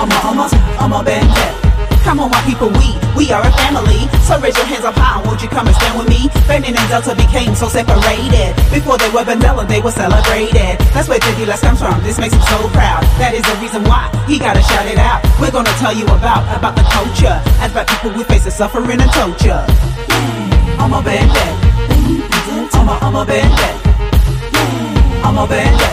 I'm a bandit. Come on, my people, we are a family. So raise your hands up high, won't you come and stand with me? Benin and Delta became so separated. Before they were vanilla, they were celebrated. That's where Diddy Les comes from, this makes him so proud. That is the reason why he gotta shout it out. We're gonna tell you about the culture. As black people, we face the suffering and torture. I'm a bandit. I'm a bandit. I'm a bandit.